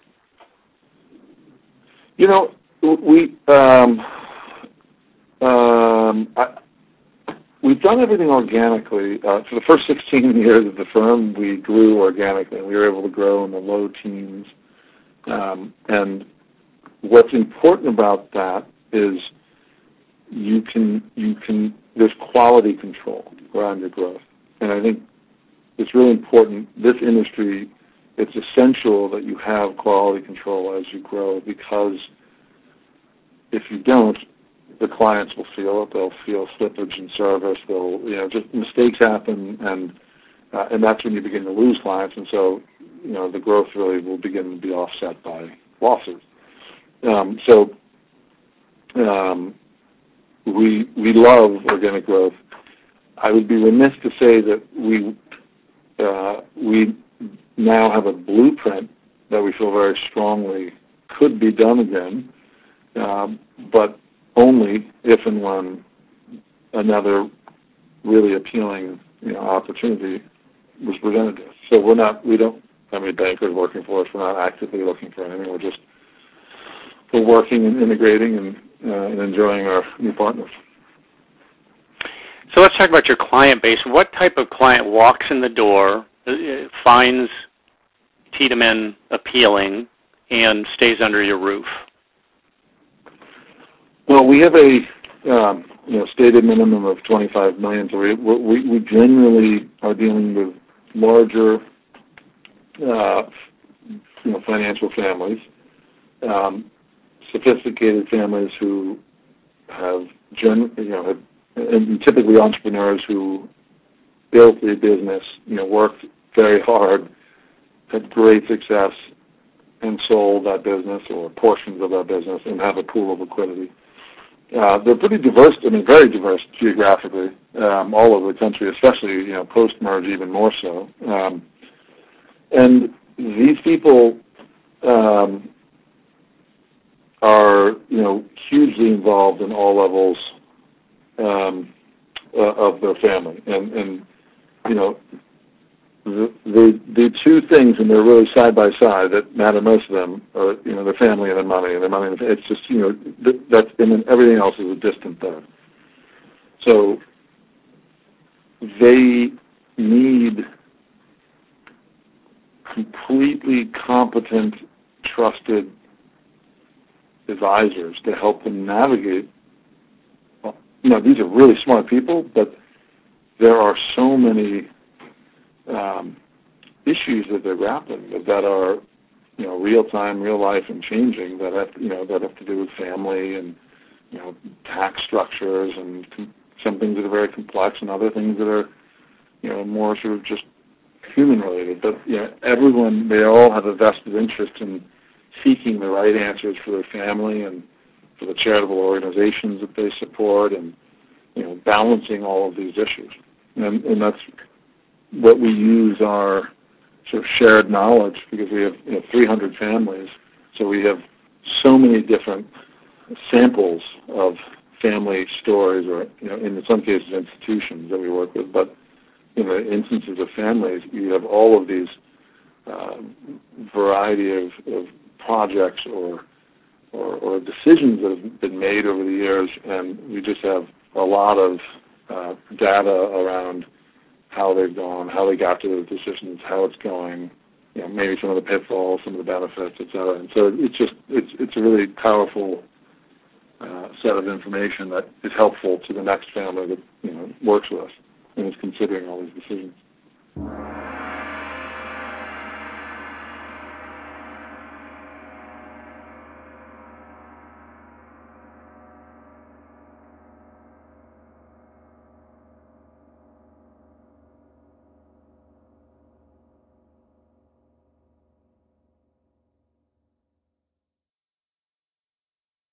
We've done everything organically. For the first 16 years of the firm, we grew organically. We were able to grow in the low teens. And what's important about that is there's quality control around your growth. And I think it's really important. This industry, it's essential that you have quality control as you grow, because if you don't, the clients will feel it. They'll feel slippage in service. They'll, just mistakes happen, and that's when you begin to lose clients. And so, the growth really will begin to be offset by losses. We love organic growth. I would be remiss to say that we now have a blueprint that we feel very strongly could be done again, but only if and when another really appealing opportunity was presented to us. So we don't have any bankers working for us. We're not actively looking for anything. We're working and integrating and enjoying our new partners. So let's talk about your client base. What type of client walks in the door, finds Tiedemann appealing, and stays under your roof? Well, we have a stated minimum of $25 million. So we generally are dealing with larger financial families, sophisticated families who have and typically entrepreneurs who built a business, worked very hard, had great success, and sold that business or portions of that business and have a pool of liquidity. They're pretty diverse, very diverse geographically, all over the country, especially, post-merge even more so. And these people are, hugely involved in all levels of their family. And the two things, and they're really side by side, that matter most to them are, their family and their money, and their money. It's just, that's, and then everything else is a distant third. So they need completely competent, trusted advisors to help them navigate. These are really smart people, but there are so many issues that they're grappling with that are, real time, real life, and changing, that have to do with family and, tax structures, and some things that are very complex, and other things that are, more sort of just human related. But everyone, they all have a vested interest in seeking the right answers for their family and for the charitable organizations that they support, and balancing all of these issues. And that's what we use our sort of shared knowledge, because we have 300 families, so we have so many different samples of family stories, or in some cases institutions that we work with. But in the instances of families, you have all of these variety of projects or decisions that have been made over the years, and we just have a lot of data around how they've gone, how they got to those decisions, how it's going, maybe some of the pitfalls, some of the benefits, et cetera. And so it's a really powerful set of information that is helpful to the next family that works with us and is considering all these decisions.